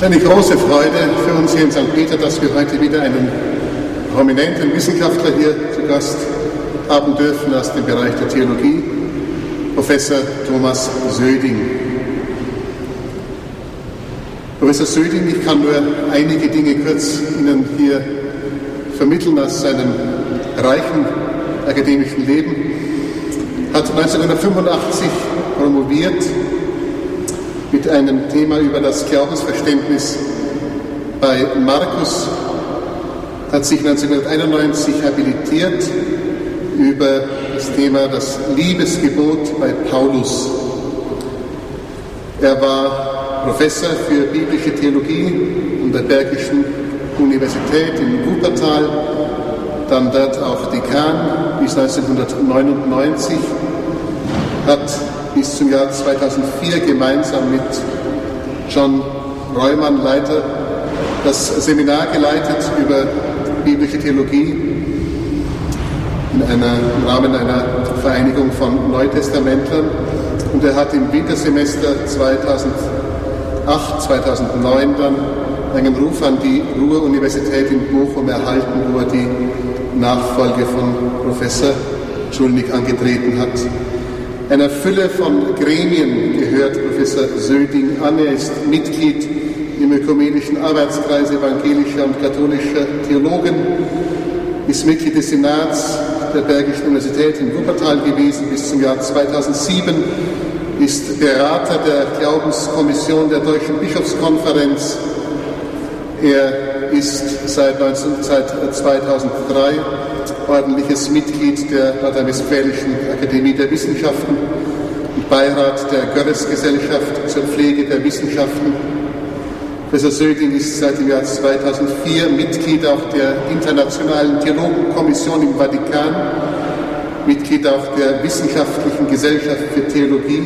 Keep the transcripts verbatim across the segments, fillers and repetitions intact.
Es ist eine große Freude für uns hier in Sankt Peter, dass wir heute wieder einen prominenten Wissenschaftler hier zu Gast haben dürfen aus dem Bereich der Theologie, Professor Thomas Söding. Professor Söding, ich kann nur einige Dinge kurz Ihnen hier vermitteln aus seinem reichen akademischen Leben. Hat neunzehnhundertfünfundachtzig promoviert mit einem Thema über das Glaubensverständnis bei Markus, hat sich neunzehnhunderteinundneunzig habilitiert über das Thema das Liebesgebot bei Paulus. Er war Professor für biblische Theologie an der Bergischen Universität in Wuppertal, dann dort auch Dekan bis neunzehnhundertneunundneunzig, hat bis zum Jahr zweitausendvier gemeinsam mit John Reumann, Leiter, das Seminar geleitet über biblische Theologie in einer, im Rahmen einer Vereinigung von Neutestamentlern. Und er hat im Wintersemester zweitausendacht, zweitausendneun dann einen Ruf an die Ruhr-Universität in Bochum erhalten, wo er die Nachfolge von Professor Schulnig angetreten hat. Einer Fülle von Gremien gehört Professor Söding an. Er ist Mitglied im Ökumenischen Arbeitskreis evangelischer und katholischer Theologen, ist Mitglied des Senats der Bergischen Universität in Wuppertal gewesen bis zum Jahr zweitausendsieben, ist Berater der Glaubenskommission der Deutschen Bischofskonferenz. Er ist seit, zweitausenddrei ordentliches Mitglied der Nordrhein-Westfälischen Akademie der Wissenschaften und Beirat der Görres-Gesellschaft zur Pflege der Wissenschaften. Professor Söding ist seit dem Jahr zweitausendvier Mitglied auch der Internationalen Theologenkommission im Vatikan, Mitglied auch der Wissenschaftlichen Gesellschaft für Theologie.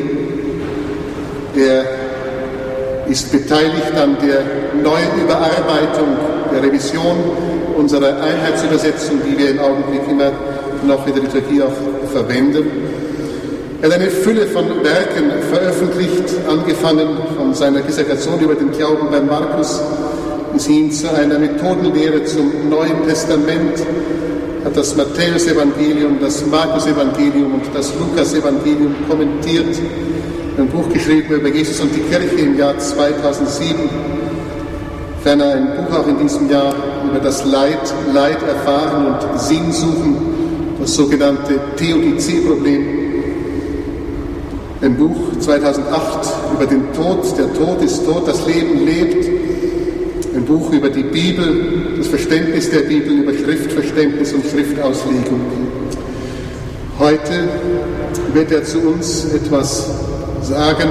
Er ist beteiligt an der neuen Überarbeitung, der Revision unserer Einheitsübersetzung, die wir im Augenblick immer noch in der Liturgie auch verwenden. Er hat eine Fülle von Werken veröffentlicht, angefangen von seiner Dissertation über den Glauben bei Markus bis hin zu einer Methodenlehre zum Neuen Testament, hat das Matthäus-Evangelium, das Markus-Evangelium und das Lukas-Evangelium kommentiert, ein Buch geschrieben über Jesus und die Kirche im Jahr zweitausendsieben, ferner ein Buch auch in diesem Jahr über das Leid, Leid erfahren und Sinn suchen, das sogenannte Theodizee-Problem. Ein Buch zweitausendacht über den Tod, der Tod ist tot, das Leben lebt. Ein Buch über die Bibel, das Verständnis der Bibel, über Schriftverständnis und Schriftauslegung. Heute wird er zu uns etwas sagen,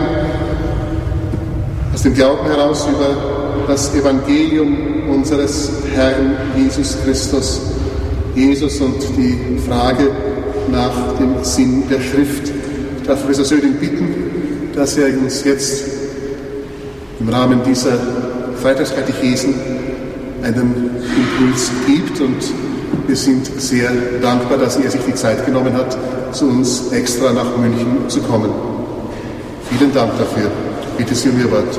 aus dem Glauben heraus über das Evangelium unseres Herrn Jesus Christus, Jesus und die Frage nach dem Sinn der Schrift. Ich darf Professor Söding bitten, dass er uns jetzt im Rahmen dieser Freitagskatechesen einen Impuls gibt, und wir sind sehr dankbar, dass er sich die Zeit genommen hat, zu uns extra nach München zu kommen. Vielen Dank dafür. Bitte Sie um Ihr Wort.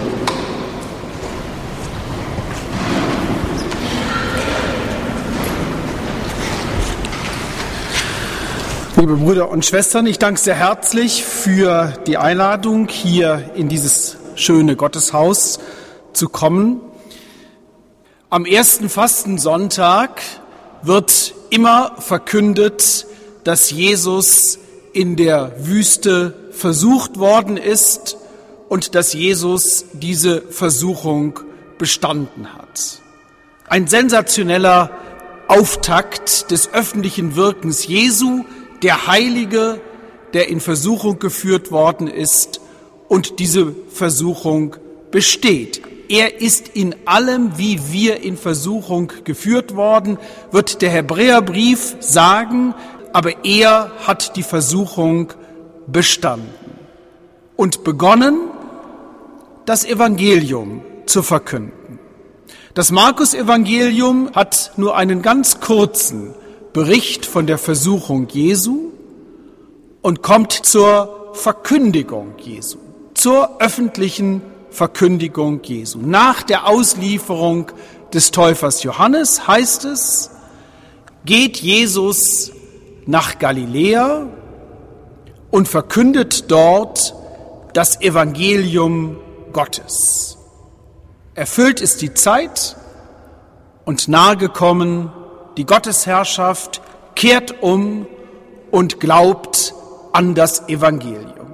Liebe Brüder und Schwestern, ich danke sehr herzlich für die Einladung, hier in dieses schöne Gotteshaus zu kommen. Am ersten Fastensonntag wird immer verkündet, dass Jesus in der Wüste versucht worden ist und dass Jesus diese Versuchung bestanden hat. Ein sensationeller Auftakt des öffentlichen Wirkens Jesu, der Heilige, der in Versuchung geführt worden ist und diese Versuchung besteht. Er ist in allem, wie wir in Versuchung geführt worden, wird der Hebräerbrief sagen, aber er hat die Versuchung bestanden und begonnen, das Evangelium zu verkünden. Das Markus-Evangelium hat nur einen ganz kurzen Bericht von der Versuchung Jesu und kommt zur Verkündigung Jesu, zur öffentlichen Verkündigung Jesu. Nach der Auslieferung des Täufers Johannes heißt es, geht Jesus nach Galiläa und verkündet dort das Evangelium Gottes. Erfüllt ist die Zeit und nahegekommen die Gottesherrschaft, kehrt um und glaubt an das Evangelium.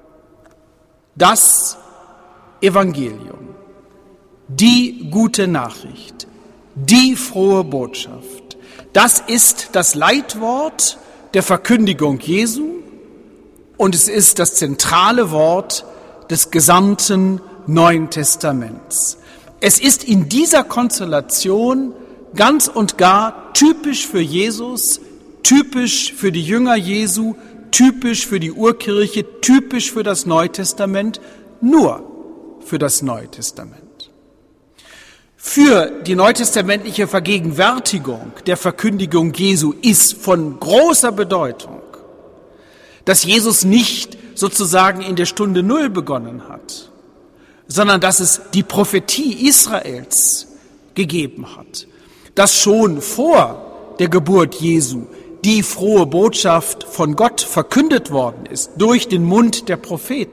Das Evangelium, die gute Nachricht, die frohe Botschaft, das ist das Leitwort der Verkündigung Jesu und es ist das zentrale Wort des gesamten Neuen Testaments. Es ist in dieser Konstellation ganz und gar typisch für Jesus, typisch für die Jünger Jesu, typisch für die Urkirche, typisch für das Neue Testament, nur für das Neue Testament. Für die neutestamentliche Vergegenwärtigung der Verkündigung Jesu ist von großer Bedeutung, dass Jesus nicht sozusagen in der Stunde Null begonnen hat, sondern dass es die Prophetie Israels gegeben hat, dass schon vor der Geburt Jesu die frohe Botschaft von Gott verkündet worden ist durch den Mund der Propheten.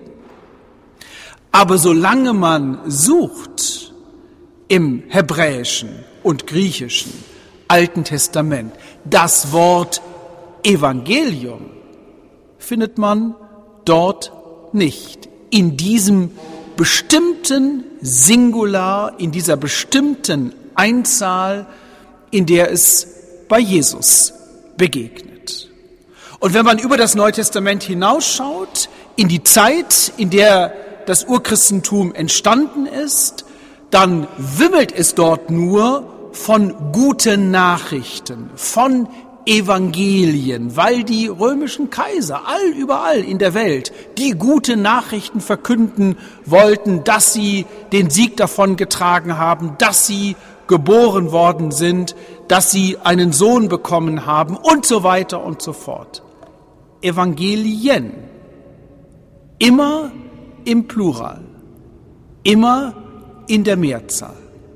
Aber solange man sucht im Hebräischen und Griechischen Alten Testament das Wort Evangelium, findet man dort nicht. In diesem bestimmten Singular, in dieser bestimmten Einzahl, in der es bei Jesus begegnet. Und wenn man über das Neue Testament hinausschaut, in die Zeit, in der das Urchristentum entstanden ist, dann wimmelt es dort nur von guten Nachrichten, von Evangelien, weil die römischen Kaiser all überall in der Welt die gute Nachrichten verkünden wollten, dass sie den Sieg davongetragen haben, dass sie geboren worden sind, dass sie einen Sohn bekommen haben und so weiter und so fort. Evangelien, immer im Plural, immer in der Mehrzahl.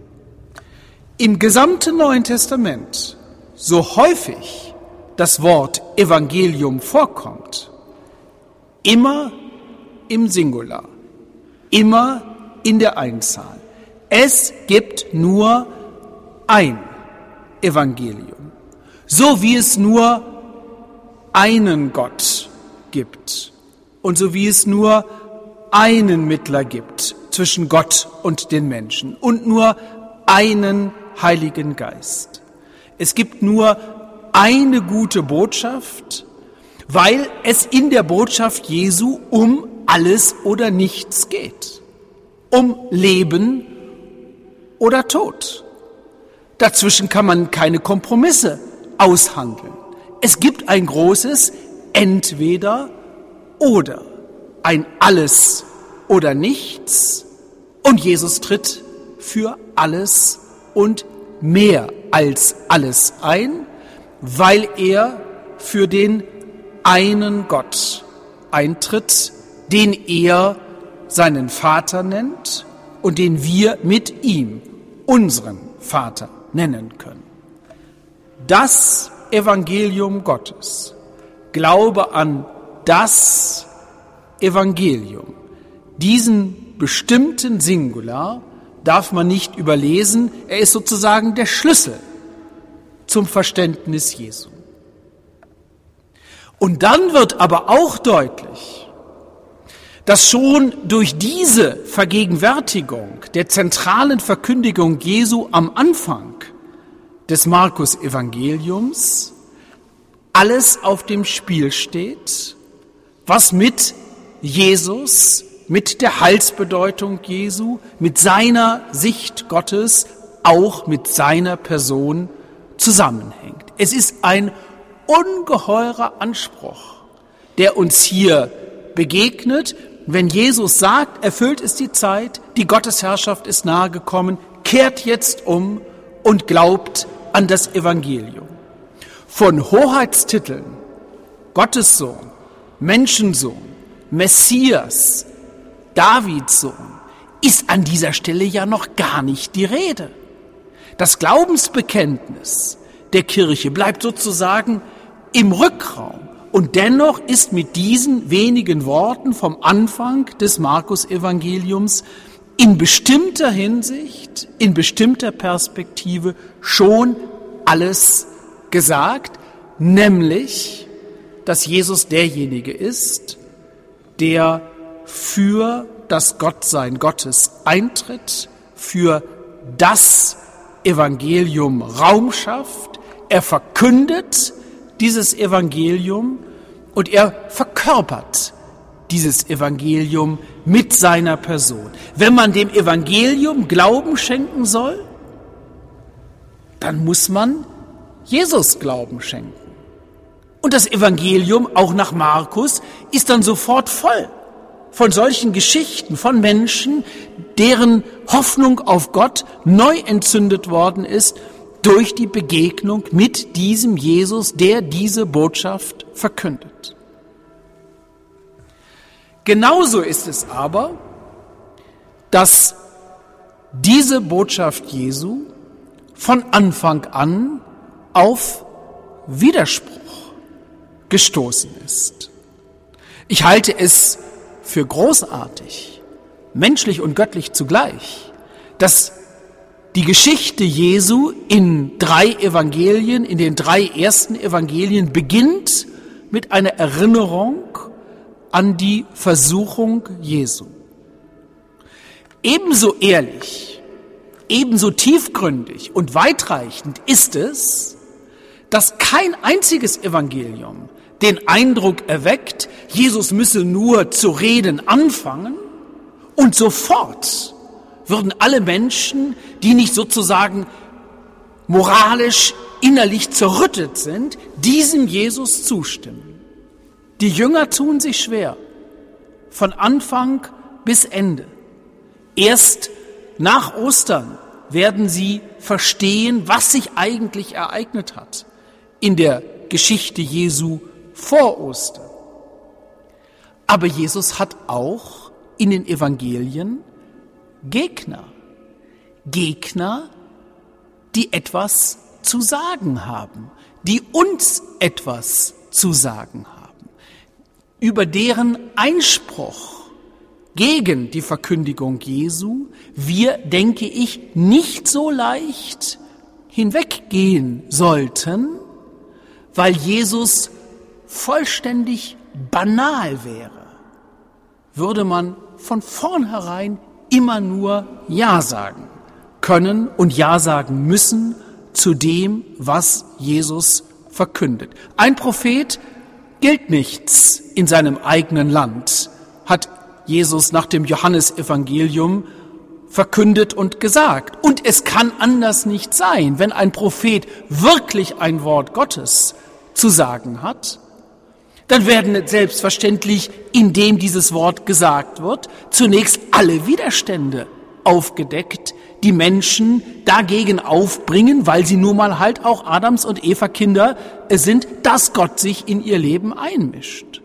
Im gesamten Neuen Testament, so häufig das Wort Evangelium vorkommt, immer im Singular, immer in der Einzahl. Es gibt nur ein Evangelium, so wie es nur einen Gott gibt und so wie es nur einen Mittler gibt zwischen Gott und den Menschen und nur einen Heiligen Geist. Es gibt nur eine gute Botschaft, weil es in der Botschaft Jesu um alles oder nichts geht, um Leben oder Tod. Dazwischen kann man keine Kompromisse aushandeln. Es gibt ein großes Entweder oder, ein Alles oder Nichts, und Jesus tritt für alles und mehr als alles ein, weil er für den einen Gott eintritt, den er seinen Vater nennt und den wir mit ihm unseren Vater nennen können. Das Evangelium Gottes, Glaube an das Evangelium, diesen bestimmten Singular darf man nicht überlesen, er ist sozusagen der Schlüssel zum Verständnis Jesu. Und dann wird aber auch deutlich, dass schon durch diese Vergegenwärtigung der zentralen Verkündigung Jesu am Anfang des Markus-Evangeliums alles auf dem Spiel steht, was mit Jesus, mit der Heilsbedeutung Jesu, mit seiner Sicht Gottes, auch mit seiner Person zusammenhängt. Es ist ein ungeheurer Anspruch, der uns hier begegnet, wenn Jesus sagt, erfüllt ist die Zeit, die Gottesherrschaft ist nahe gekommen, kehrt jetzt um und glaubt an das Evangelium. Von Hoheitstiteln, Gottessohn, Menschensohn, Messias, Davids Sohn, ist an dieser Stelle ja noch gar nicht die Rede. Das Glaubensbekenntnis der Kirche bleibt sozusagen im Rückraum. Und dennoch ist mit diesen wenigen Worten vom Anfang des Markus-Evangeliums in bestimmter Hinsicht, in bestimmter Perspektive schon alles gesagt, nämlich, dass Jesus derjenige ist, der für das Gottsein Gottes eintritt, für das Evangelium Raum schafft. Er verkündet dieses Evangelium und er verkörpert dieses Evangelium mit seiner Person. Wenn man dem Evangelium Glauben schenken soll, dann muss man Jesus Glauben schenken. Und das Evangelium, auch nach Markus, ist dann sofort voll von solchen Geschichten, von Menschen, deren Hoffnung auf Gott neu entzündet worden ist durch die Begegnung mit diesem Jesus, der diese Botschaft verkündet. Genauso ist es aber, dass diese Botschaft Jesu von Anfang an auf Widerspruch gestoßen ist. Ich halte es für großartig, menschlich und göttlich zugleich, dass die Geschichte Jesu in drei Evangelien, in den drei ersten Evangelien beginnt mit einer Erinnerung an die Versuchung Jesu. Ebenso ehrlich, ebenso tiefgründig und weitreichend ist es, dass kein einziges Evangelium den Eindruck erweckt, Jesus müsse nur zu reden anfangen und sofort würden alle Menschen, die nicht sozusagen moralisch innerlich zerrüttet sind, diesem Jesus zustimmen. Die Jünger tun sich schwer, von Anfang bis Ende. Erst nach Ostern werden sie verstehen, was sich eigentlich ereignet hat in der Geschichte Jesu vor Ostern. Aber Jesus hat auch in den Evangelien Gegner. Gegner, die etwas zu sagen haben, die uns etwas zu sagen haben, über deren Einspruch gegen die Verkündigung Jesu wir, denke ich, nicht so leicht hinweggehen sollten, weil Jesus vollständig banal wäre, würde man von vornherein immer nur Ja sagen können und Ja sagen müssen zu dem, was Jesus verkündet. Ein Prophet gilt nichts in seinem eigenen Land, hat Jesus nach dem Johannesevangelium verkündet und gesagt. Und es kann anders nicht sein, wenn ein Prophet wirklich ein Wort Gottes zu sagen hat, dann werden selbstverständlich, indem dieses Wort gesagt wird, zunächst alle Widerstände aufgedeckt, die Menschen dagegen aufbringen, weil sie nun mal halt auch Adams und Eva Kinder sind, dass Gott sich in ihr Leben einmischt.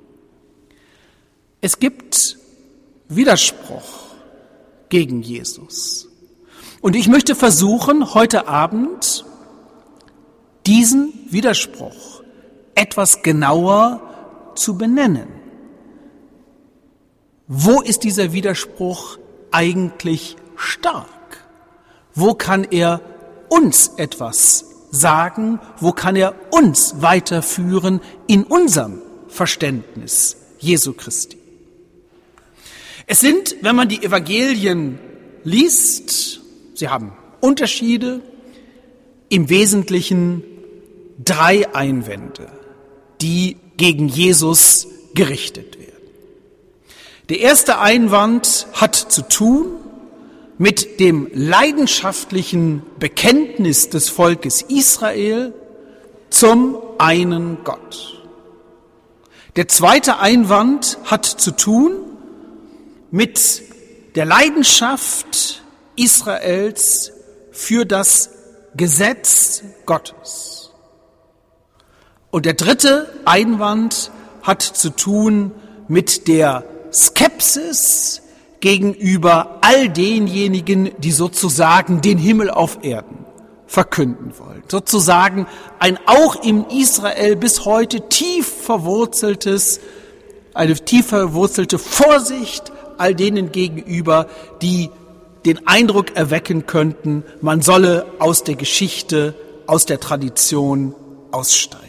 Es gibt Widerspruch gegen Jesus. Und ich möchte versuchen, heute Abend diesen Widerspruch etwas genauer zu benennen. Wo ist dieser Widerspruch eigentlich stark? Wo kann er uns etwas sagen? Wo kann er uns weiterführen in unserem Verständnis Jesu Christi? Es sind, wenn man die Evangelien liest, sie haben Unterschiede, im Wesentlichen drei Einwände, die gegen Jesus gerichtet werden. Der erste Einwand hat zu tun mit dem leidenschaftlichen Bekenntnis des Volkes Israel zum einen Gott. Der zweite Einwand hat zu tun mit der Leidenschaft Israels für das Gesetz Gottes. Und der dritte Einwand hat zu tun mit der Skepsis gegenüber all denjenigen, die sozusagen den Himmel auf Erden verkünden wollen. Sozusagen ein auch im Israel bis heute tief verwurzeltes, eine tief verwurzelte Vorsicht all denen gegenüber, die den Eindruck erwecken könnten, man solle aus der Geschichte, aus der Tradition aussteigen.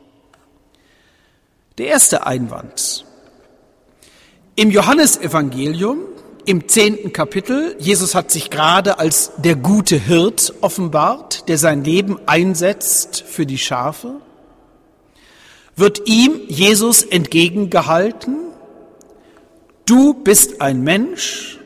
Der erste Einwand. Im Johannesevangelium, im zehnten Kapitel, Jesus hat sich gerade als der gute Hirt offenbart, der sein Leben einsetzt für die Schafe, wird ihm Jesus entgegengehalten: Du bist ein Mensch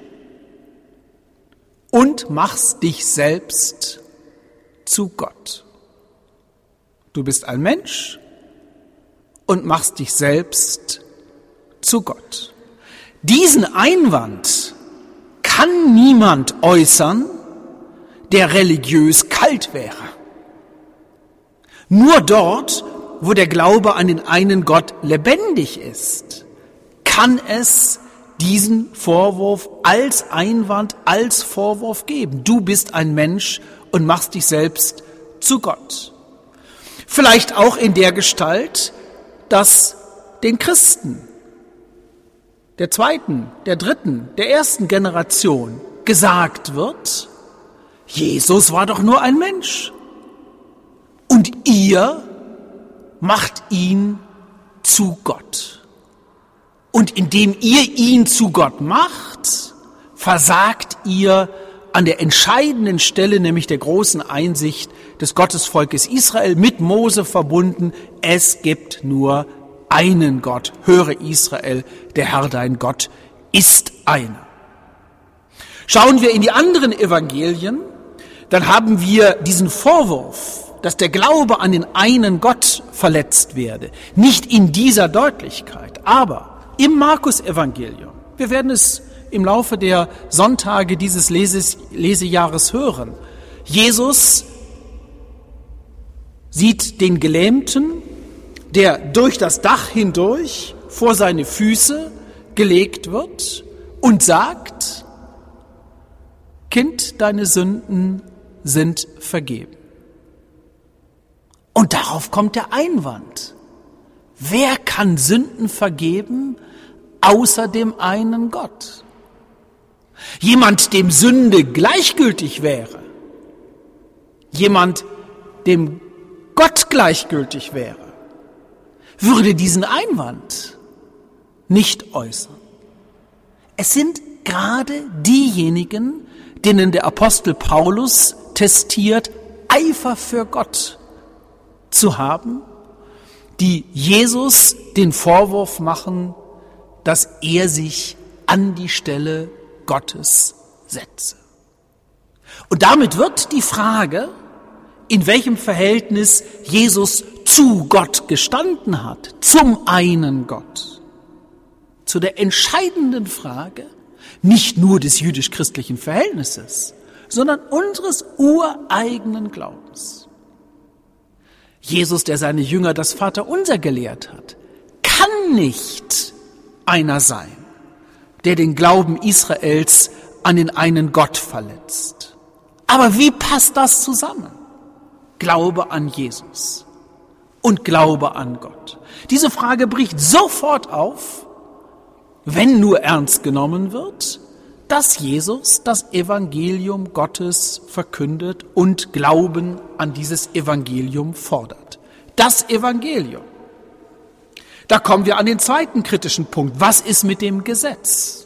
und machst dich selbst zu Gott. Du bist ein Mensch und machst dich selbst zu Gott. Diesen Einwand kann niemand äußern, der religiös kalt wäre. Nur dort, wo der Glaube an den einen Gott lebendig ist, kann es diesen Vorwurf als Einwand, als Vorwurf geben. Du bist ein Mensch und machst dich selbst zu Gott. Vielleicht auch in der Gestalt, dass den Christen der zweiten, der dritten, der ersten Generation gesagt wird: Jesus war doch nur ein Mensch und ihr macht ihn zu Gott. Und indem ihr ihn zu Gott macht, versagt ihr an der entscheidenden Stelle, nämlich der großen Einsicht des Gottesvolkes Israel, mit Mose verbunden: Es gibt nur einen Gott. Höre Israel, der Herr dein Gott ist einer. Schauen wir in die anderen Evangelien, dann haben wir diesen Vorwurf, dass der Glaube an den einen Gott verletzt werde, nicht in dieser Deutlichkeit, aber im Markus-Evangelium. Wir werden es im Laufe der Sonntage dieses Leses, Lesejahres hören. Jesus sieht den Gelähmten, der durch das Dach hindurch vor seine Füße gelegt wird und sagt: Kind, deine Sünden sind vergeben. Und darauf kommt der Einwand: Wer kann Sünden vergeben, außer dem einen Gott? Jemand, dem Sünde gleichgültig wäre, jemand, dem Gott gleichgültig wäre, würde diesen Einwand nicht äußern. Es sind gerade diejenigen, denen der Apostel Paulus testiert, Eifer für Gott zu haben, die Jesus den Vorwurf machen, dass er sich an die Stelle Gottes setze. Und damit wird die Frage, in welchem Verhältnis Jesus zu Gott gestanden hat, zum einen Gott, zu der entscheidenden Frage nicht nur des jüdisch-christlichen Verhältnisses, sondern unseres ureigenen Glaubens. Jesus, der seine Jünger das Vaterunser gelehrt hat, kann nicht einer sein, der den Glauben Israels an den einen Gott verletzt. Aber wie passt das zusammen? Glaube an Jesus und Glaube an Gott. Diese Frage bricht sofort auf, wenn nur ernst genommen wird, dass Jesus das Evangelium Gottes verkündet und Glauben an dieses Evangelium fordert. Das Evangelium. Da kommen wir an den zweiten kritischen Punkt. Was ist mit dem Gesetz?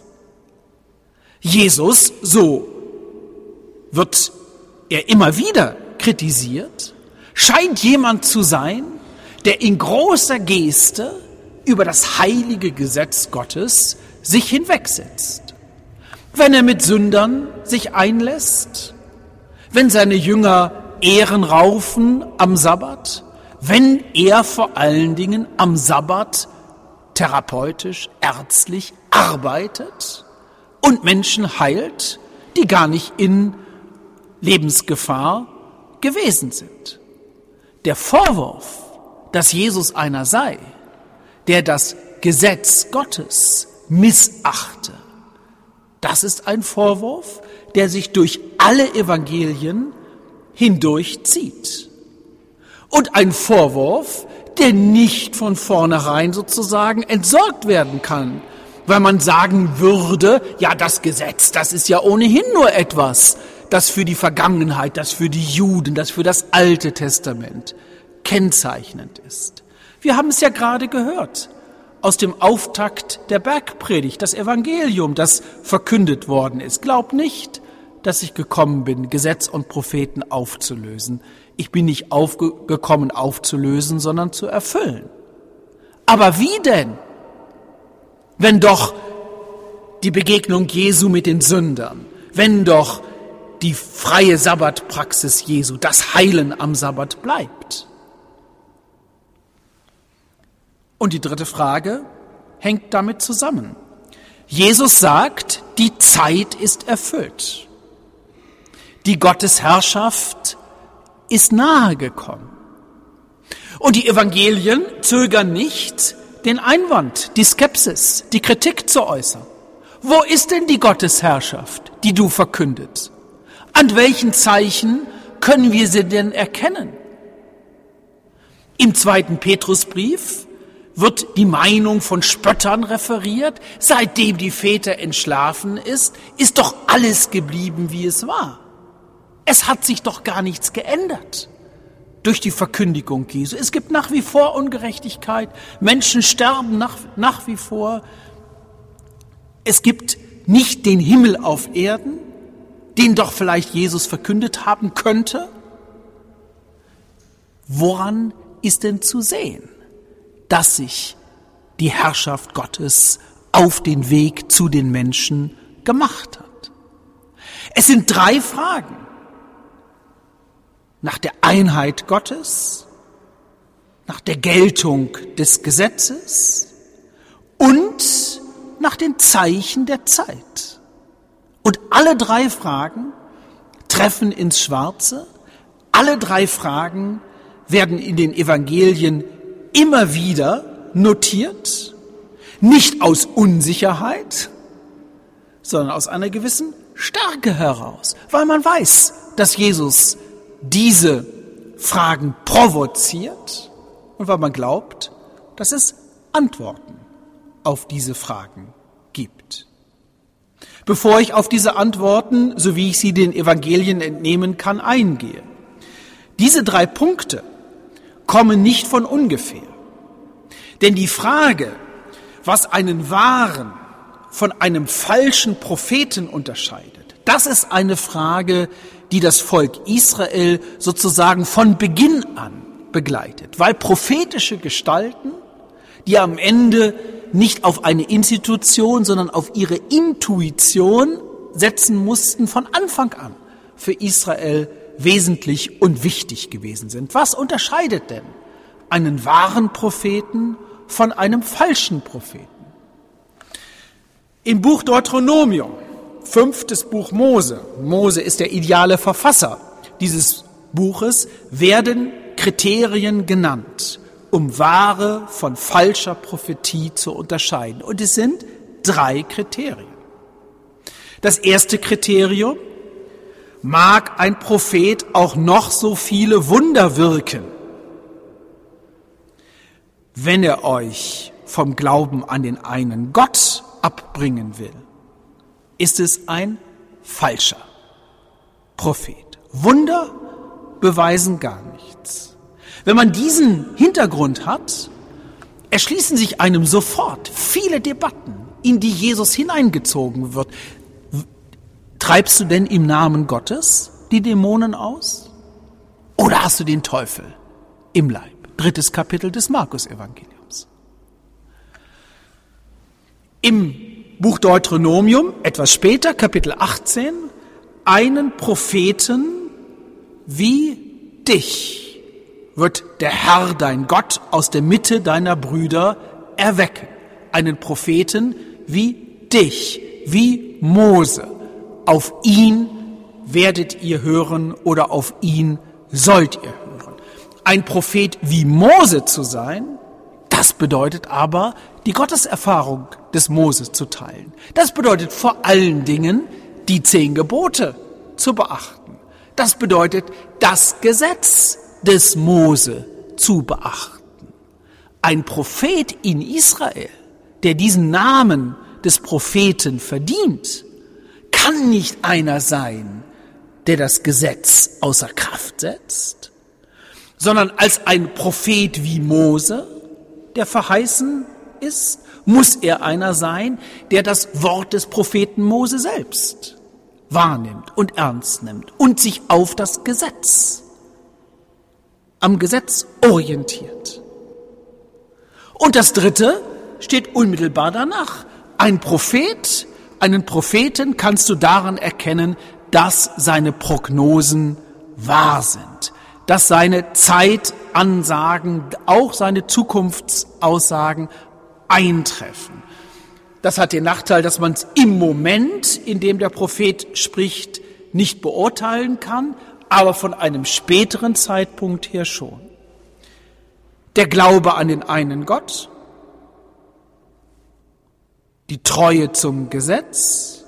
Jesus, so wird er immer wieder kritisiert, scheint jemand zu sein, der in großer Geste über das heilige Gesetz Gottes sich hinwegsetzt. Wenn er mit Sündern sich einlässt, wenn seine Jünger Ehren raufen am Sabbat, wenn er vor allen Dingen am Sabbat therapeutisch, ärztlich arbeitet und Menschen heilt, die gar nicht in Lebensgefahr gewesen sind. Der Vorwurf, dass Jesus einer sei, der das Gesetz Gottes missachte, Das ist ein Vorwurf, der sich durch alle Evangelien hindurchzieht. Und ein Vorwurf, der nicht von vornherein sozusagen entsorgt werden kann, weil man sagen würde, ja, das Gesetz, das ist ja ohnehin nur etwas, das für die Vergangenheit, das für die Juden, das für das Alte Testament kennzeichnend ist. Wir haben es ja gerade gehört aus dem Auftakt der Bergpredigt, das Evangelium, das verkündet worden ist. Glaub nicht, dass ich gekommen bin, Gesetz und Propheten aufzulösen. Ich bin nicht aufge- gekommen, aufzulösen, sondern zu erfüllen. Aber wie denn? Wenn doch die Begegnung Jesu mit den Sündern, wenn doch die freie Sabbatpraxis Jesu, das Heilen am Sabbat bleibt. Und die dritte Frage hängt damit zusammen. Jesus sagt, die Zeit ist erfüllt. Die Gottesherrschaft ist nahe gekommen. Und die Evangelien zögern nicht, den Einwand, die Skepsis, die Kritik zu äußern. Wo ist denn die Gottesherrschaft, die du verkündet? An welchen Zeichen können wir sie denn erkennen? Im zweiten Petrusbrief wird die Meinung von Spöttern referiert. Seitdem die Väter entschlafen ist, ist doch alles geblieben, wie es war. Es hat sich doch gar nichts geändert durch die Verkündigung Jesu. Es gibt nach wie vor Ungerechtigkeit. Menschen sterben nach, nach wie vor. Es gibt nicht den Himmel auf Erden, den doch vielleicht Jesus verkündet haben könnte. Woran ist denn zu sehen, dass sich die Herrschaft Gottes auf den Weg zu den Menschen gemacht hat? Es sind drei Fragen. Nach der Einheit Gottes, nach der Geltung des Gesetzes und nach den Zeichen der Zeit. Und alle drei Fragen treffen ins Schwarze. Alle drei Fragen werden in den Evangelien immer wieder notiert, nicht aus Unsicherheit, sondern aus einer gewissen Stärke heraus, weil man weiß, dass Jesus diese Fragen provoziert und weil man glaubt, dass es Antworten auf diese Fragen gibt. Bevor ich auf diese Antworten, so wie ich sie den Evangelien entnehmen kann, eingehe. Diese drei Punkte kommen nicht von ungefähr. Denn die Frage, was einen wahren von einem falschen Propheten unterscheidet, das ist eine Frage, die das Volk Israel sozusagen von Beginn an begleitet. Weil prophetische Gestalten, die am Ende nicht auf eine Institution, sondern auf ihre Intuition setzen mussten, von Anfang an für Israel wesentlich und wichtig gewesen sind. Was unterscheidet denn einen wahren Propheten von einem falschen Propheten? Im Buch Deuteronomium, fünftes Buch Mose, Mose ist der ideale Verfasser dieses Buches, werden Kriterien genannt, um wahre von falscher Prophetie zu unterscheiden. Und es sind drei Kriterien. Das erste Kriterium: mag ein Prophet auch noch so viele Wunder wirken, wenn er euch vom Glauben an den einen Gott abbringen will, ist es ein falscher Prophet. Wunder beweisen gar nichts. Wenn man diesen Hintergrund hat, erschließen sich einem sofort viele Debatten, in die Jesus hineingezogen wird. Treibst du denn im Namen Gottes die Dämonen aus? Oder hast du den Teufel im Leib? Drittes Kapitel des Markus-Evangeliums. Im Buch Deuteronomium, etwas später, Kapitel achtzehn, einen Propheten wie dich wird der Herr, dein Gott, aus der Mitte deiner Brüder erwecken. Einen Propheten wie dich, wie Mose. Auf ihn werdet ihr hören oder auf ihn sollt ihr hören. Ein Prophet wie Mose zu sein, das bedeutet aber, die Gotteserfahrung des Mose zu teilen. Das bedeutet vor allen Dingen, die zehn Gebote zu beachten. Das bedeutet, das Gesetz des Mose zu beachten. Ein Prophet in Israel, der diesen Namen des Propheten verdient, kann nicht einer sein, der das Gesetz außer Kraft setzt, sondern als ein Prophet wie Mose, der verheißen ist, muss er einer sein, der das Wort des Propheten Mose selbst wahrnimmt und ernst nimmt und sich auf das Gesetz, am Gesetz orientiert. Und das Dritte steht unmittelbar danach. Ein Prophet, einen Propheten kannst du daran erkennen, dass seine Prognosen wahr sind, dass seine Zeitansagen, auch seine Zukunftsaussagen eintreffen. Das hat den Nachteil, dass man es im Moment, in dem der Prophet spricht, nicht beurteilen kann, aber von einem späteren Zeitpunkt her schon. Der Glaube an den einen Gott, die Treue zum Gesetz,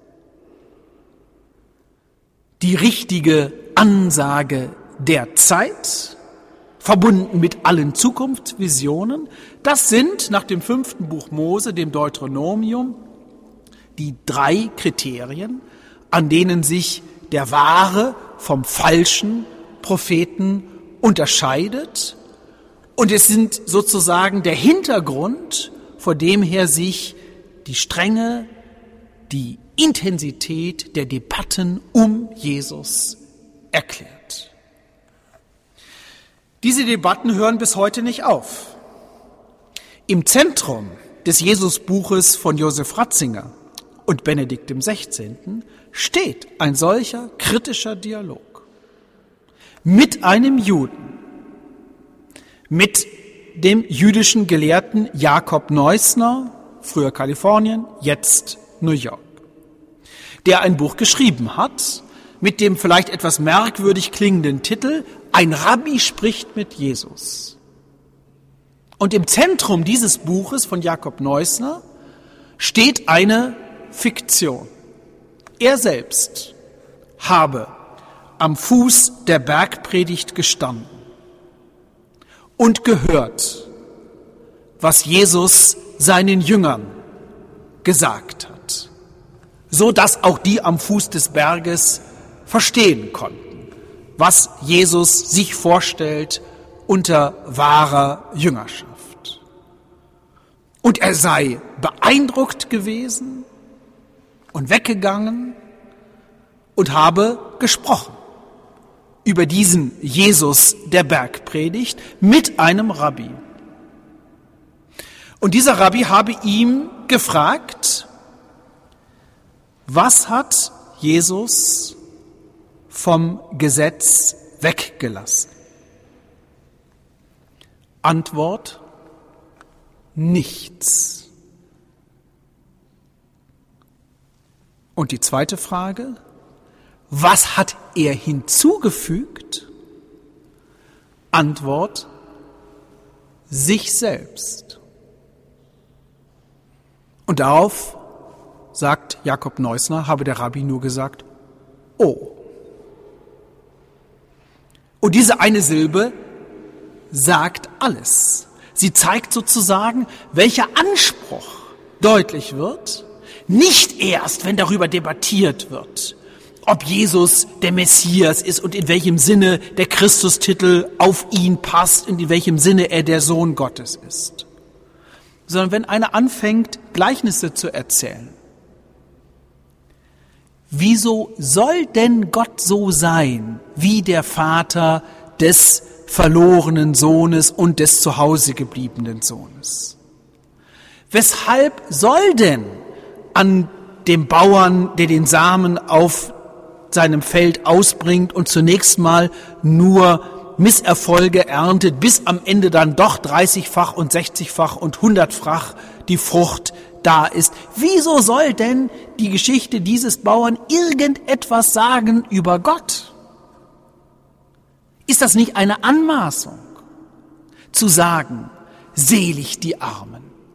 die richtige Ansage der Zeit, verbunden mit allen Zukunftsvisionen, das sind nach dem fünften Buch Mose, dem Deuteronomium, die drei Kriterien, an denen sich der wahre vom falschen Propheten unterscheidet. Und es sind sozusagen der Hintergrund, vor dem her sich die Strenge, die Intensität der Debatten um Jesus erklärt. Diese Debatten hören bis heute nicht auf. Im Zentrum des Jesusbuches von Josef Ratzinger und Benedikt dem Sechzehnten steht ein solcher kritischer Dialog mit einem Juden, mit dem jüdischen Gelehrten Jakob Neusner, früher Kalifornien, jetzt New York, der ein Buch geschrieben hat mit dem vielleicht etwas merkwürdig klingenden Titel Ein Rabbi spricht mit Jesus. Und im Zentrum dieses Buches von Jakob Neusner steht eine Fiktion. Er selbst habe am Fuß der Bergpredigt gestanden und gehört, was Jesus seinen Jüngern gesagt hat, so dass auch die am Fuß des Berges verstehen konnten, was Jesus sich vorstellt unter wahrer Jüngerschaft. Und er sei beeindruckt gewesen und weggegangen und habe gesprochen über diesen Jesus der Bergpredigt mit einem Rabbi. Und dieser Rabbi habe ihm gefragt, was hat Jesus vom Gesetz weggelassen? Antwort: nichts. Und die zweite Frage: was hat er hinzugefügt? Antwort: sich selbst. Und darauf, sagt Jakob Neusner, habe der Rabbi nur gesagt, oh. Und diese eine Silbe sagt alles. Sie zeigt sozusagen, welcher Anspruch deutlich wird, nicht erst, wenn darüber debattiert wird, ob Jesus der Messias ist und in welchem Sinne der Christustitel auf ihn passt und in welchem Sinne er der Sohn Gottes ist, sondern wenn einer anfängt, Gleichnisse zu erzählen. Wieso soll denn Gott so sein, wie der Vater des verlorenen Sohnes und des zu Hause gebliebenen Sohnes? Weshalb soll denn an dem Bauern, der den Samen auf seinem Feld ausbringt und zunächst mal nur Misserfolge erntet, bis am Ende dann doch dreißigfach und sechzigfach und hundertfach die Frucht da ist. Wieso soll denn die Geschichte dieses Bauern irgendetwas sagen über Gott? Ist das nicht eine Anmaßung, zu sagen, selig die Armen,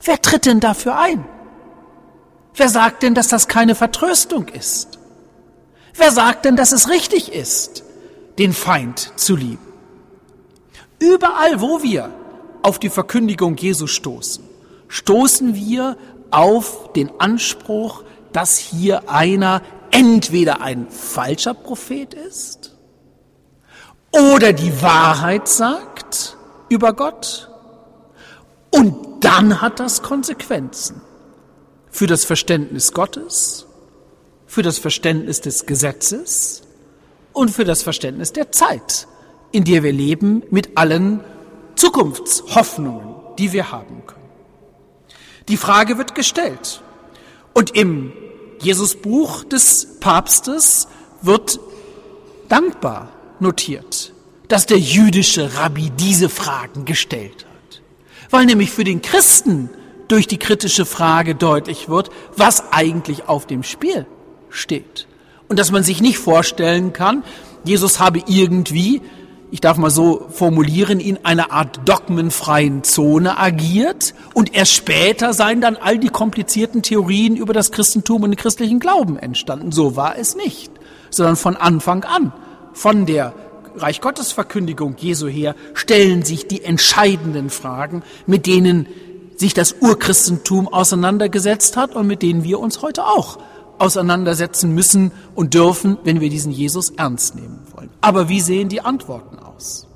Wer tritt denn dafür ein? Wer sagt denn, dass das keine Vertröstung ist? Wer sagt denn, dass es richtig ist, den Feind zu lieben? Überall, wo wir auf die Verkündigung Jesu stoßen, stoßen wir auf den Anspruch, dass hier einer entweder ein falscher Prophet ist oder die Wahrheit sagt über Gott, und dann hat das Konsequenzen für das Verständnis Gottes, für das Verständnis des Gesetzes und für das Verständnis der Zeit, in der wir leben, mit allen Zukunftshoffnungen, die wir haben können. Die Frage wird gestellt. Und im Jesusbuch des Papstes wird dankbar notiert, dass der jüdische Rabbi diese Fragen gestellt hat. Weil nämlich für den Christen durch die kritische Frage deutlich wird, was eigentlich auf dem Spiel steht. Und dass man sich nicht vorstellen kann, Jesus habe irgendwie, ich darf mal so formulieren, in einer Art dogmenfreien Zone agiert und erst später seien dann all die komplizierten Theorien über das Christentum und den christlichen Glauben entstanden. So war es nicht, sondern von Anfang an, von der Reich Gottes Verkündigung Jesu her, stellen sich die entscheidenden Fragen, mit denen sich das Urchristentum auseinandergesetzt hat und mit denen wir uns heute auch auseinandersetzen müssen und dürfen, wenn wir diesen Jesus ernst nehmen wollen. Aber wie sehen die Antworten aus?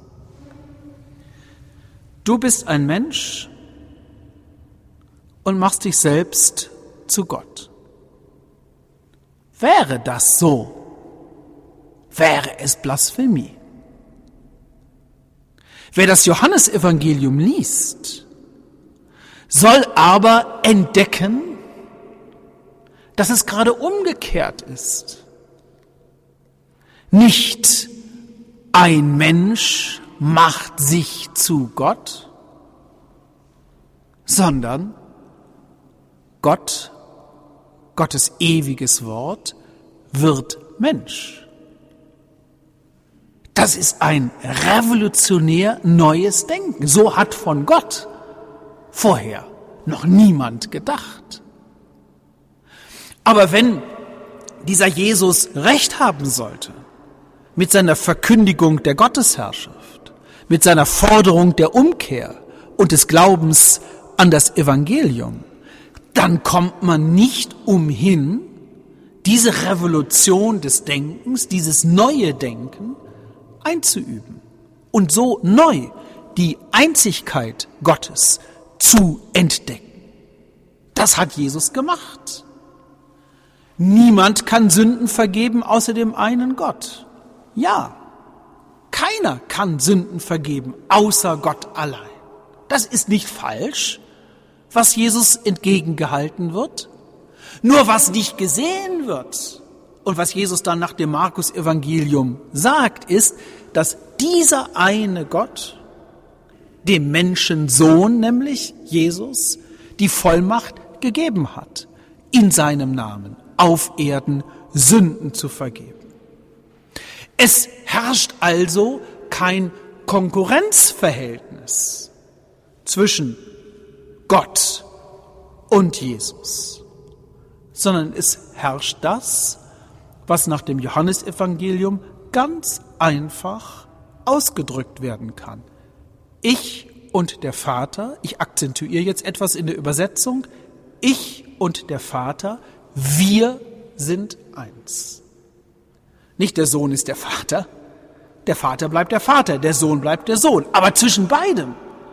Du bist ein Mensch und machst dich selbst zu Gott. Wäre das so, wäre es Blasphemie. Wer das Johannesevangelium liest, soll aber entdecken, dass es gerade umgekehrt ist. Nicht ein Mensch macht sich zu Gott, sondern Gott, Gottes ewiges Wort, wird Mensch. Das ist ein revolutionär neues Denken. So hat von Gott vorher noch niemand gedacht. Aber wenn dieser Jesus Recht haben sollte mit seiner Verkündigung der Gottesherrschaft, mit seiner Forderung der Umkehr und des Glaubens an das Evangelium, dann kommt man nicht umhin, diese Revolution des Denkens, dieses neue Denken einzuüben und so neu die Einzigkeit Gottes zu entdecken. Das hat Jesus gemacht. Niemand kann Sünden vergeben außer dem einen Gott. Ja, keiner kann Sünden vergeben außer Gott allein. Das ist nicht falsch, was Jesus entgegengehalten wird. Nur was nicht gesehen wird und was Jesus dann nach dem Markus-Evangelium sagt, ist, dass dieser eine Gott dem Menschensohn, nämlich Jesus, die Vollmacht gegeben hat, in seinem Namen auf Erden Sünden zu vergeben. Es herrscht also kein Konkurrenzverhältnis zwischen Gott und Jesus, sondern es herrscht das, was nach dem Johannesevangelium ganz einfach ausgedrückt werden kann. Ich und der Vater, ich akzentuiere jetzt etwas in der Übersetzung, ich und der Vater, wir sind eins. Nicht der Sohn ist der Vater, der Vater bleibt der Vater, der Sohn bleibt der Sohn. Aber zwischen beidem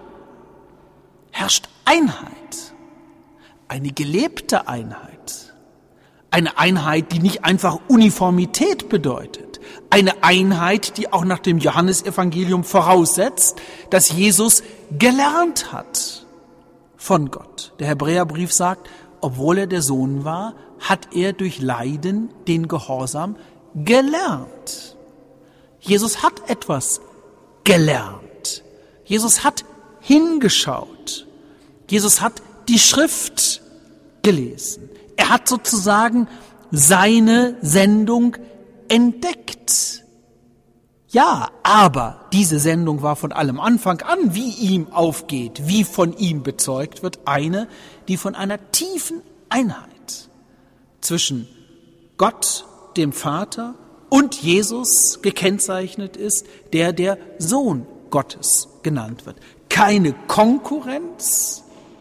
herrscht Einheit, eine gelebte Einheit, eine Einheit, die nicht einfach Uniformität bedeutet, eine Einheit, die auch nach dem Johannesevangelium voraussetzt, dass Jesus gelernt hat von Gott. Der Hebräerbrief sagt, obwohl er der Sohn war, hat er durch Leiden den Gehorsam gelernt. Jesus hat etwas gelernt. Jesus hat hingeschaut. Jesus hat die Schrift gelesen. Er hat sozusagen seine Sendung entdeckt. Ja, Aber diese Sendung war von allem Anfang an, wie ihm aufgeht, wie von ihm bezeugt wird, eine, die von einer tiefen Einheit zwischen Gott, dem Vater, und Jesus gekennzeichnet ist, der der Sohn Gottes genannt wird. Keine Konkurrenz,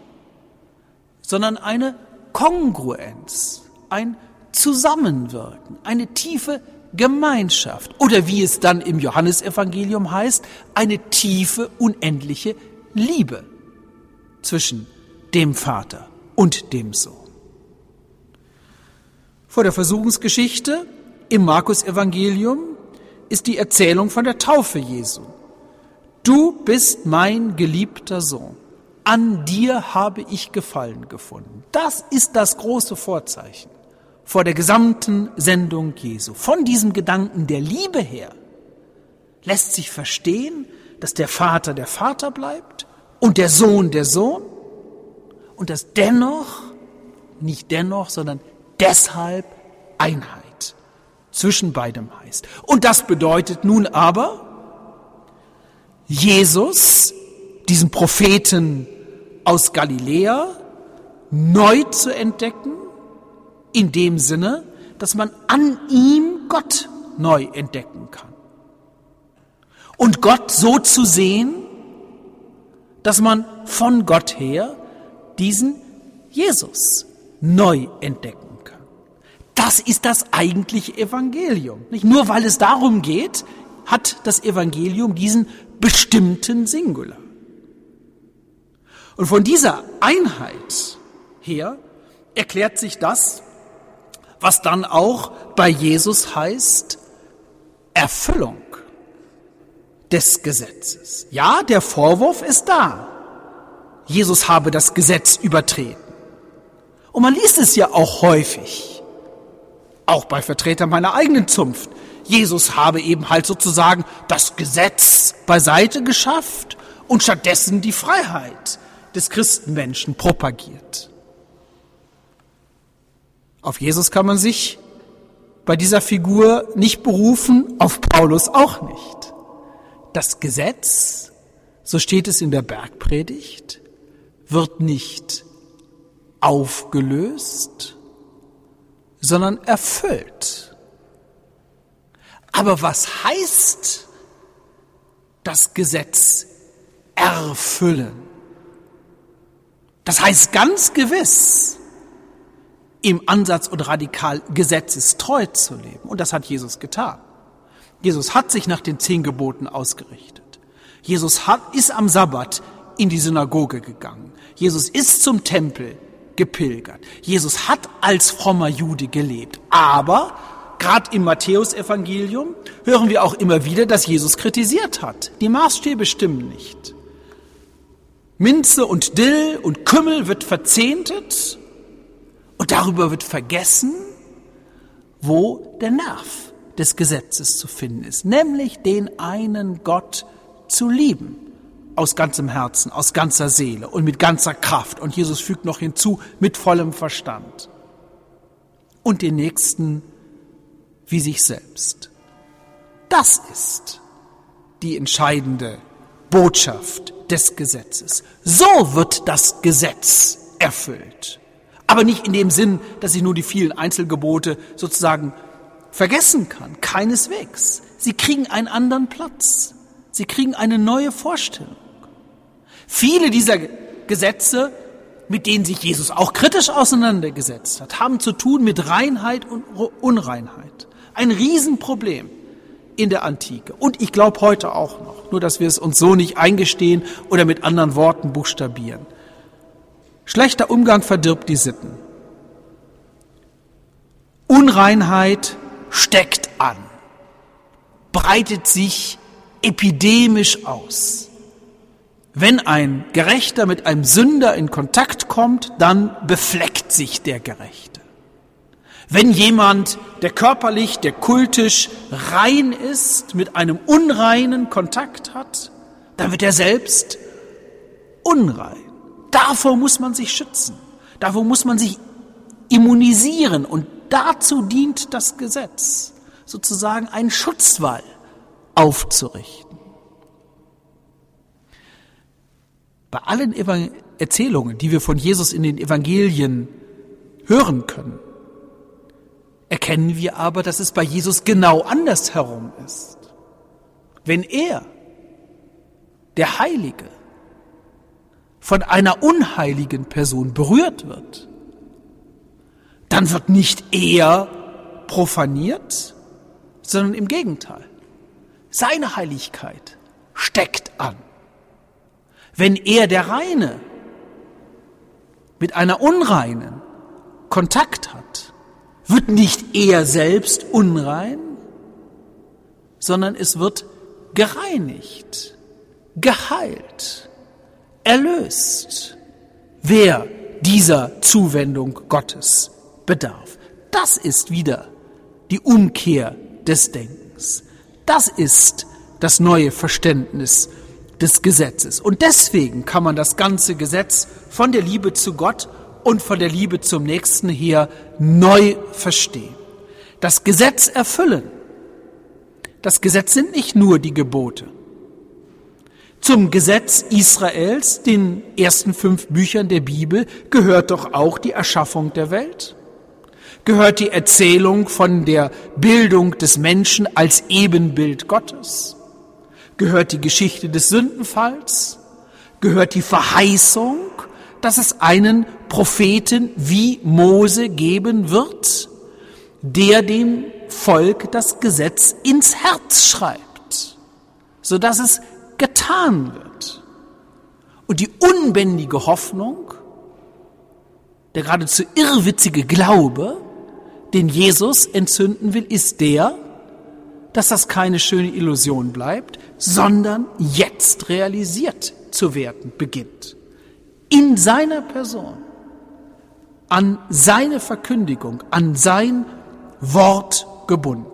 sondern eine Kongruenz, ein Zusammenwirken, eine tiefe Gemeinschaft. Oder wie es dann im Johannesevangelium heißt, eine tiefe, unendliche Liebe zwischen dem Vater und dem Sohn. Vor der Versuchungsgeschichte im Markus-Evangelium ist die Erzählung von der Taufe Jesu. Du bist mein geliebter Sohn. An dir habe ich Gefallen gefunden. Das ist das große Vorzeichen vor der gesamten Sendung Jesu. Von diesem Gedanken der Liebe her lässt sich verstehen, dass der Vater der Vater bleibt und der Sohn der Sohn und dass dennoch, nicht dennoch, sondern deshalb Einheit zwischen beidem heißt. Und das bedeutet nun aber, Jesus, diesen Propheten aus Galiläa, neu zu entdecken, in dem Sinne, dass man an ihm Gott neu entdecken kann. Und Gott so zu sehen, dass man von Gott her diesen Jesus neu entdecken kann. Das ist das eigentliche Evangelium. Nicht nur, weil es darum geht, hat das Evangelium diesen bestimmten Singular. Und von dieser Einheit her erklärt sich das, was dann auch bei Jesus heißt, Erfüllung des Gesetzes. Ja, der Vorwurf ist da. Jesus habe das Gesetz übertreten. Und man liest es ja auch häufig, auch bei Vertretern meiner eigenen Zunft. Jesus habe eben halt sozusagen das Gesetz beiseite geschafft und stattdessen die Freiheit des Christenmenschen propagiert. Auf Jesus kann man sich bei dieser Figur nicht berufen, auf Paulus auch nicht. Das Gesetz, so steht es in der Bergpredigt, wird nicht aufgelöst, sondern erfüllt. Aber was heißt das Gesetz erfüllen? Das heißt ganz gewiss, im Ansatz und radikal gesetzestreu zu leben. Und das hat Jesus getan. Jesus hat sich nach den zehn Geboten ausgerichtet. Jesus hat, ist am Sabbat in die Synagoge gegangen. Jesus ist zum Tempel gepilgert. Jesus hat als frommer Jude gelebt. Aber gerade im Matthäusevangelium hören wir auch immer wieder, dass Jesus kritisiert hat. Die Maßstäbe stimmen nicht. Minze und Dill und Kümmel wird verzehntet und darüber wird vergessen, wo der Nerv des Gesetzes zu finden ist, nämlich den einen Gott zu lieben, aus ganzem Herzen, aus ganzer Seele und mit ganzer Kraft. Und Jesus fügt noch hinzu, mit vollem Verstand. Und den Nächsten wie sich selbst. Das ist die entscheidende Botschaft des Gesetzes. So wird das Gesetz erfüllt. Aber nicht in dem Sinn, dass ich nur die vielen Einzelgebote sozusagen vergessen kann. Keineswegs. Sie kriegen einen anderen Platz. Sie kriegen eine neue Vorstellung. Viele dieser Gesetze, mit denen sich Jesus auch kritisch auseinandergesetzt hat, haben zu tun mit Reinheit und Unreinheit. Ein Riesenproblem in der Antike. Und ich glaube heute auch noch. Nur, dass wir es uns so nicht eingestehen oder mit anderen Worten buchstabieren. Schlechter Umgang verdirbt die Sitten. Unreinheit steckt an, breitet sich epidemisch aus. Wenn ein Gerechter mit einem Sünder in Kontakt kommt, dann befleckt sich der Gerechte. Wenn jemand, der körperlich, der kultisch rein ist, mit einem Unreinen Kontakt hat, dann wird er selbst unrein. Davor muss man sich schützen. Davor muss man sich immunisieren. Und dazu dient das Gesetz. Sozusagen ein Schutzwall aufzurichten. Bei allen Evangel- Erzählungen, die wir von Jesus in den Evangelien hören können, erkennen wir aber, dass es bei Jesus genau andersherum ist. Wenn er, der Heilige, von einer unheiligen Person berührt wird, dann wird nicht er profaniert, sondern im Gegenteil. Seine Heiligkeit steckt an. Wenn er, der Reine, mit einer Unreinen Kontakt hat, wird nicht er selbst unrein, sondern es wird gereinigt, geheilt, erlöst, wer dieser Zuwendung Gottes bedarf. Das ist wieder die Umkehr des Denkens. Das ist das neue Verständnis des Gesetzes. Und deswegen kann man das ganze Gesetz von der Liebe zu Gott und von der Liebe zum Nächsten her neu verstehen. Das Gesetz erfüllen. Das Gesetz sind nicht nur die Gebote. Zum Gesetz Israels, den ersten fünf Büchern der Bibel, gehört doch auch die Erschaffung der Welt. Gehört die Erzählung von der Bildung des Menschen als Ebenbild Gottes. Gehört die Geschichte des Sündenfalls. Gehört die Verheißung, dass es einen Propheten wie Mose geben wird, der dem Volk das Gesetz ins Herz schreibt, sodass es getan wird. Und die unbändige Hoffnung, der geradezu irrwitzige Glaube, den Jesus entzünden will, ist der, dass das keine schöne Illusion bleibt, sondern jetzt realisiert zu werden beginnt. In seiner Person, an seine Verkündigung, an sein Wort gebunden.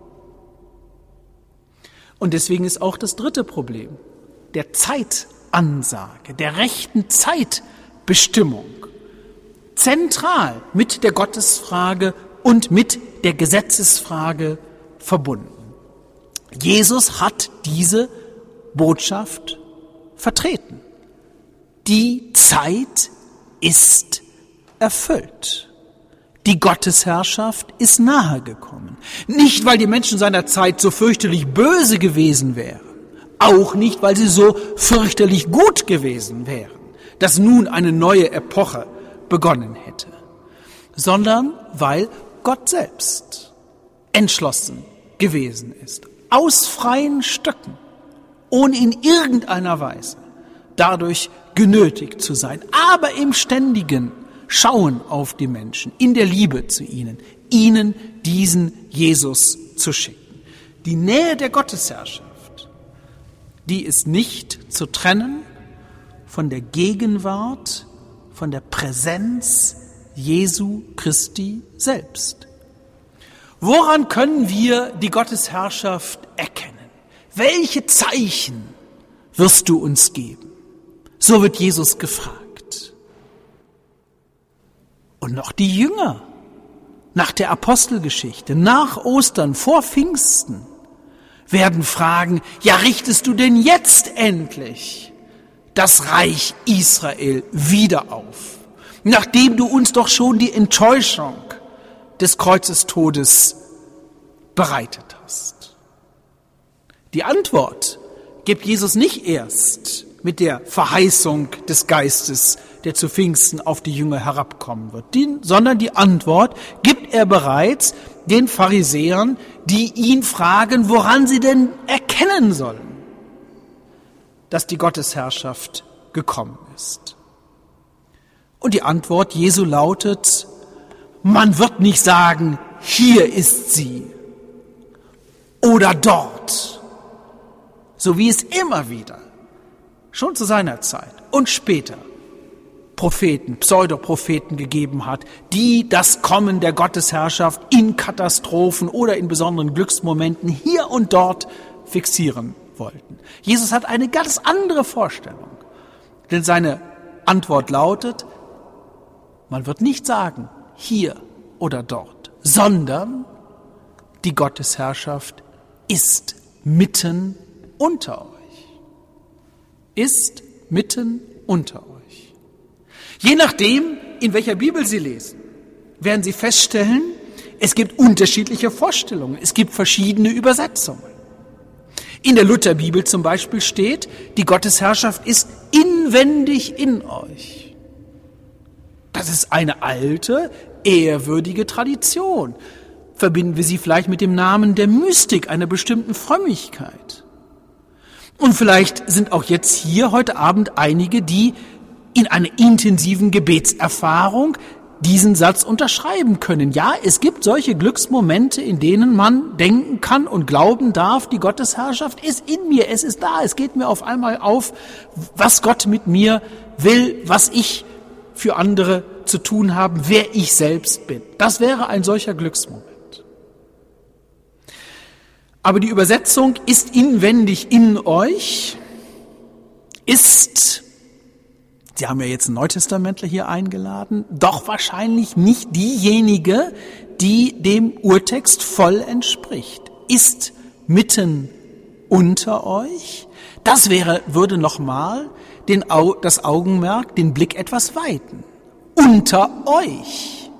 Und deswegen ist auch das dritte Problem der Zeitansage, der rechten Zeitbestimmung zentral mit der Gottesfrage und mit der Gesetzesfrage verbunden. Jesus hat diese Botschaft vertreten. Die Zeit ist erfüllt. Die Gottesherrschaft ist nahegekommen. Nicht, weil die Menschen seiner Zeit so fürchterlich böse gewesen wären, auch nicht, weil sie so fürchterlich gut gewesen wären, dass nun eine neue Epoche begonnen hätte, sondern weil Gott selbst entschlossen gewesen ist, aus freien Stücken, ohne in irgendeiner Weise dadurch genötigt zu sein, aber im ständigen Schauen auf die Menschen, in der Liebe zu ihnen, ihnen diesen Jesus zu schicken. Die Nähe der Gottesherrschaft, die ist nicht zu trennen von der Gegenwart, von der Präsenz Jesu Christi selbst. Woran können wir die Gottesherrschaft erkennen? Welche Zeichen wirst du uns geben? So wird Jesus gefragt. Und noch die Jünger, nach der Apostelgeschichte, nach Ostern, vor Pfingsten, werden fragen, ja, richtest du denn jetzt endlich das Reich Israel wieder auf, nachdem du uns doch schon die Enttäuschung des Kreuzestodes bereitet hast? Die Antwort gibt Jesus nicht erst mit der Verheißung des Geistes, der zu Pfingsten auf die Jünger herabkommen wird, die, sondern die Antwort gibt er bereits den Pharisäern, die ihn fragen, woran sie denn erkennen sollen, dass die Gottesherrschaft gekommen ist. Und die Antwort Jesu lautet, man wird nicht sagen, hier ist sie oder dort, so wie es immer wieder, schon zu seiner Zeit und später, Propheten, Pseudopropheten gegeben hat, die das Kommen der Gottesherrschaft in Katastrophen oder in besonderen Glücksmomenten hier und dort fixieren wollten. Jesus hat eine ganz andere Vorstellung, denn seine Antwort lautet, man wird nicht sagen, hier oder dort, sondern die Gottesherrschaft ist mitten unter euch. Ist mitten unter euch. Je nachdem, in welcher Bibel Sie lesen, werden Sie feststellen, es gibt unterschiedliche Vorstellungen, es gibt verschiedene Übersetzungen. In der Lutherbibel zum Beispiel steht, die Gottesherrschaft ist inwendig in euch. Das ist eine alte, ehrwürdige Tradition. Verbinden wir sie vielleicht mit dem Namen der Mystik, einer bestimmten Frömmigkeit. Und vielleicht sind auch jetzt hier heute Abend einige, die in einer intensiven Gebetserfahrung diesen Satz unterschreiben können. Ja, es gibt solche Glücksmomente, in denen man denken kann und glauben darf, die Gottesherrschaft ist in mir, es ist da, es geht mir auf einmal auf, was Gott mit mir will, was ich für andere zu tun habe, wer ich selbst bin. Das wäre ein solcher Glücksmoment. Aber die Übersetzung ist inwendig in euch, ist, Sie haben ja jetzt einen Neutestamentler hier eingeladen, doch wahrscheinlich nicht diejenige, die dem Urtext voll entspricht. Ist mitten unter euch. Das wäre, würde nochmal den, das Augenmerk, den Blick etwas weiten. Unter euch.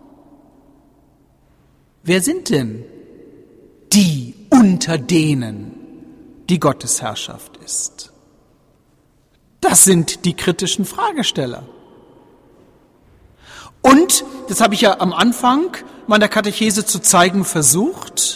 Wer sind denn die unter denen die Gottesherrschaft ist? Das sind die kritischen Fragesteller. Und, das habe ich ja am Anfang meiner Katechese zu zeigen versucht,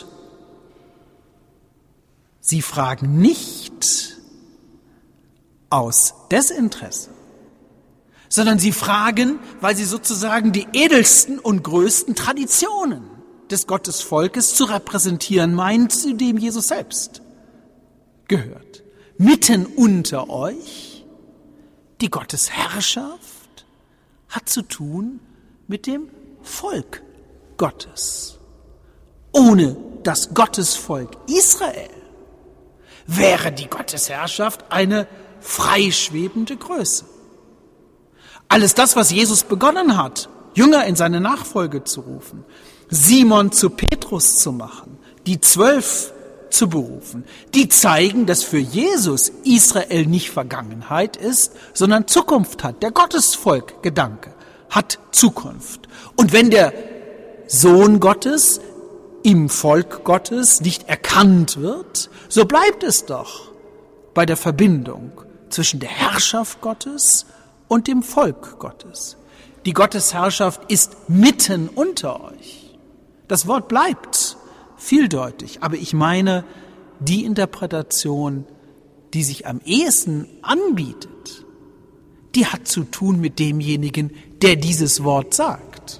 sie fragen nicht aus Desinteresse, sondern sie fragen, weil sie sozusagen die edelsten und größten Traditionen des Gottesvolkes zu repräsentieren meinen, zu dem Jesus selbst gehört. Mitten unter euch, die Gottesherrschaft hat zu tun mit dem Volk Gottes. Ohne das Gottesvolk Israel wäre die Gottesherrschaft eine freischwebende Größe. Alles das, was Jesus begonnen hat, Jünger in seine Nachfolge zu rufen, Simon zu Petrus zu machen, die Zwölf zu berufen, die zeigen, dass für Jesus Israel nicht Vergangenheit ist, sondern Zukunft hat. Der Gottesvolk-Gedanke hat Zukunft. Und wenn der Sohn Gottes im Volk Gottes nicht erkannt wird, so bleibt es doch bei der Verbindung zwischen der Herrschaft Gottes und dem Volk Gottes. Die Gottesherrschaft ist mitten unter euch. Das Wort bleibt vieldeutig, aber ich meine die Interpretation, die sich am ehesten anbietet, die hat zu tun mit demjenigen, der dieses Wort sagt.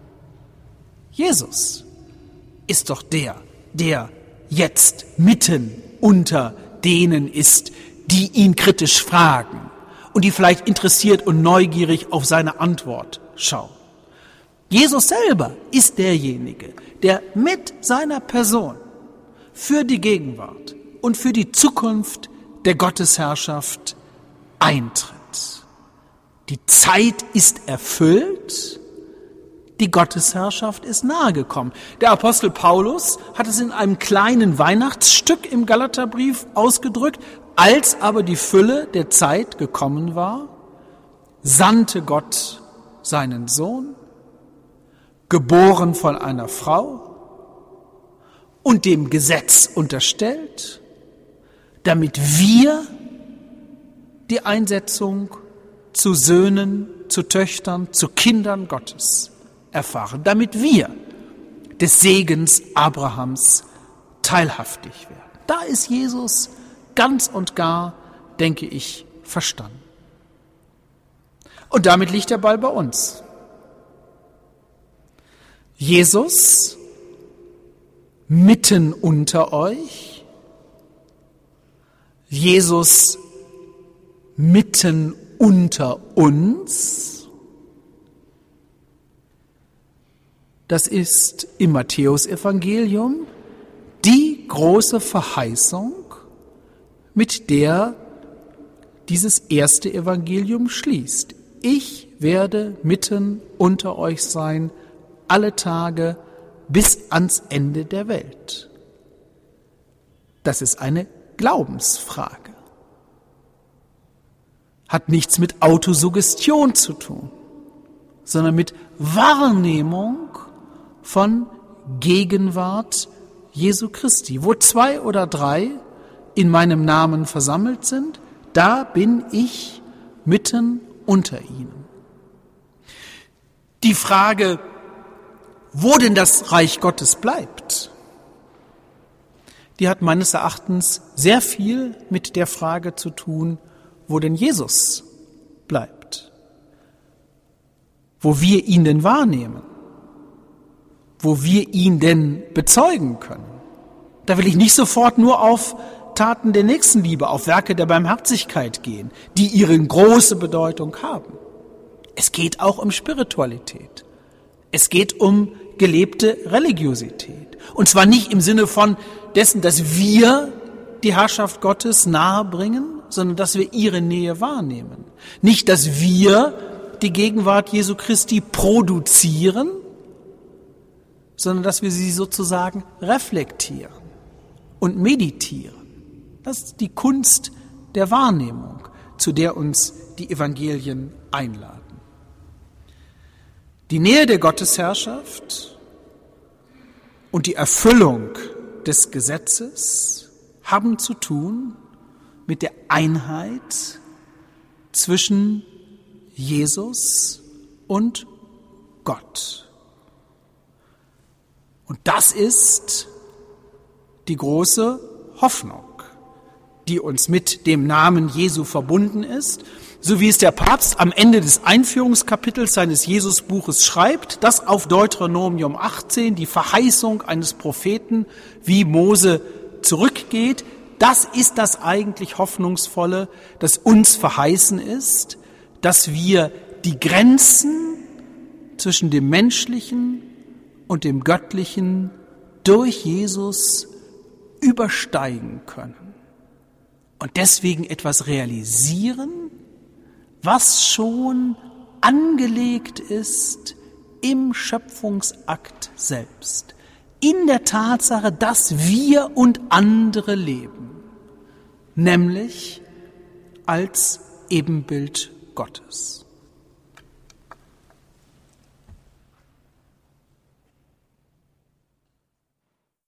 Jesus ist doch der, der jetzt mitten unter denen ist, die ihn kritisch fragen und die vielleicht interessiert und neugierig auf seine Antwort schauen. Jesus selber ist derjenige, der mit seiner Person für die Gegenwart und für die Zukunft der Gottesherrschaft eintritt. Die Zeit ist erfüllt, die Gottesherrschaft ist nahegekommen. Der Apostel Paulus hat es in einem kleinen Weihnachtsstück im Galaterbrief ausgedrückt: Als aber die Fülle der Zeit gekommen war, sandte Gott seinen Sohn, geboren von einer Frau und dem Gesetz unterstellt, damit wir die Einsetzung zu Söhnen, zu Töchtern, zu Kindern Gottes erfahren, damit wir des Segens Abrahams teilhaftig werden. Da ist Jesus ganz und gar, denke ich, verstanden. Und damit liegt der Ball bei uns. Jesus mitten unter euch, Jesus mitten unter uns, das ist im Matthäusevangelium die große Verheißung, mit der dieses erste Evangelium schließt. Ich werde mitten unter euch sein, alle Tage bis ans Ende der Welt. Das ist eine Glaubensfrage. Hat nichts mit Autosuggestion zu tun, sondern mit Wahrnehmung von Gegenwart Jesu Christi. Wo zwei oder drei in meinem Namen versammelt sind, da bin ich mitten unter ihnen. Die Frage, wo denn das Reich Gottes bleibt, die hat meines Erachtens sehr viel mit der Frage zu tun, wo denn Jesus bleibt, wo wir ihn denn wahrnehmen, wo wir ihn denn bezeugen können. Da will ich nicht sofort nur auf Taten der Nächstenliebe, auf Werke der Barmherzigkeit gehen, die ihre große Bedeutung haben. Es geht auch um Spiritualität. Es geht um gelebte Religiosität. Und zwar nicht im Sinne von dessen, dass wir die Herrschaft Gottes nahe bringen, sondern dass wir ihre Nähe wahrnehmen. Nicht, dass wir die Gegenwart Jesu Christi produzieren, sondern dass wir sie sozusagen reflektieren und meditieren. Das ist die Kunst der Wahrnehmung, zu der uns die Evangelien einladen. Die Nähe der Gottesherrschaft und die Erfüllung des Gesetzes haben zu tun mit der Einheit zwischen Jesus und Gott. Und das ist die große Hoffnung, die uns mit dem Namen Jesu verbunden ist, so wie es der Papst am Ende des Einführungskapitels seines Jesusbuches schreibt, das auf Deuteronomium achtzehn, die Verheißung eines Propheten, wie Mose zurückgeht. Das ist das eigentlich Hoffnungsvolle, das uns verheißen ist, dass wir die Grenzen zwischen dem Menschlichen und dem Göttlichen durch Jesus übersteigen können und deswegen etwas realisieren, was schon angelegt ist im Schöpfungsakt selbst, in der Tatsache, dass wir und andere leben, nämlich als Ebenbild Gottes.